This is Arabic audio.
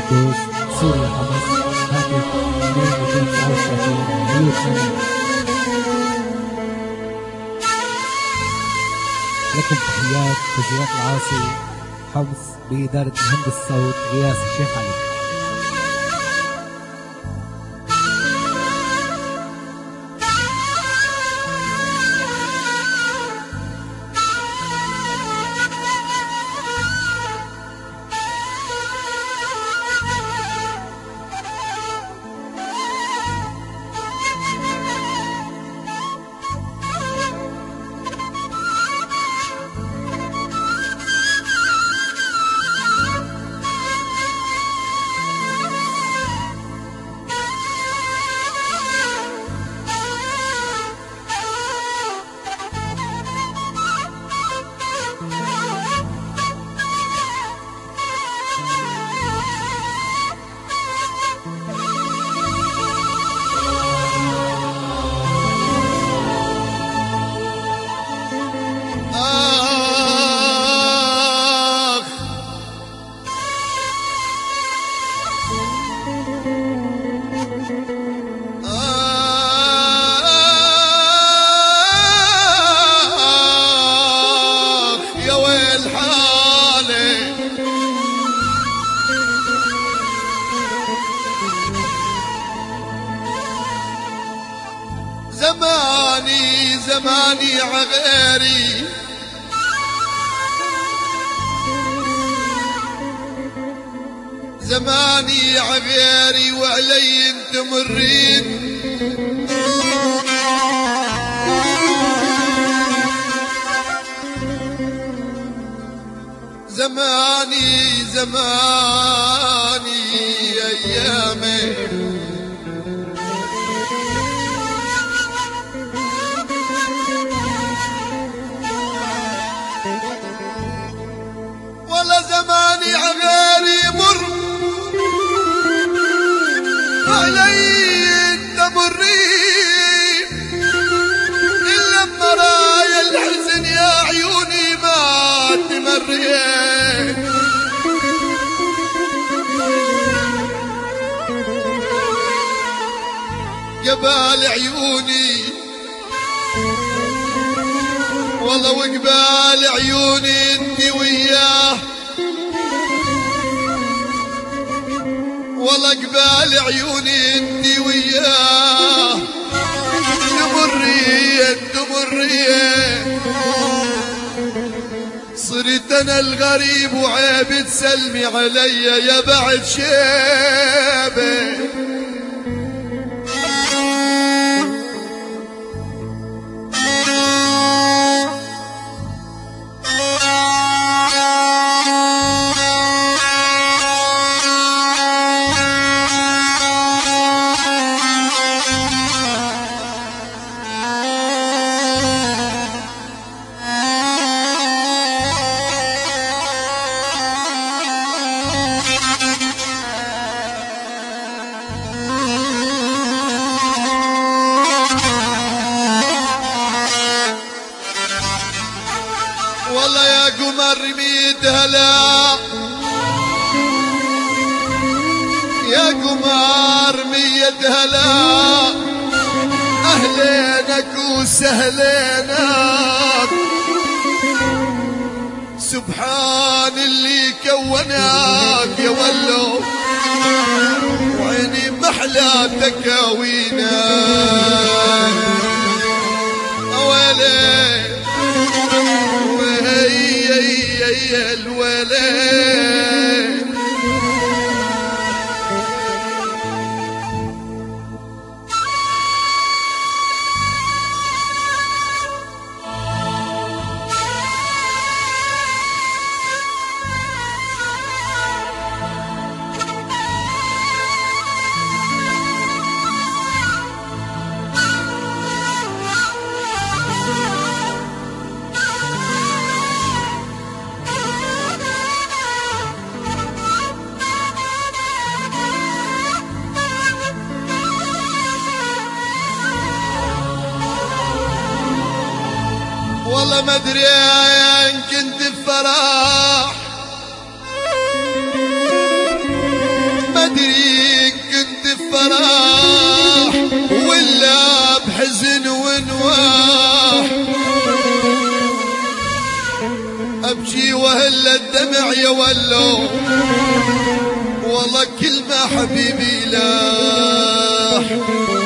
قدوس سوريا حمص هاتف 239 لكم تحيات تسجيلات العاصي حمص بإدارة مهندس الصوت غياث الشيخ علي. زماني عغيري زماني عغيري وعلي تمرين زماني أيامي ولا زماني عغيري مر علي تمرين إلا مرايا الحزن يا عيوني ما تمرين قبال عيوني والله وقبال عيوني انتي وياه والله قبال عيوني انتي وياه تمرين صرت انا الغريب وعيب تسلمي علي يا بعد شيبه والله يا قمر رميت هلا يا قمر ميت هلا أهلينك وسهلينك سبحان اللي كونك يا ولو وعيني محلى تكاوينك أولي يا الولد والله ما ادري ان كنت بفرح نواح ابكي وهل الدمع يولو والله كل ما حبيبي لاح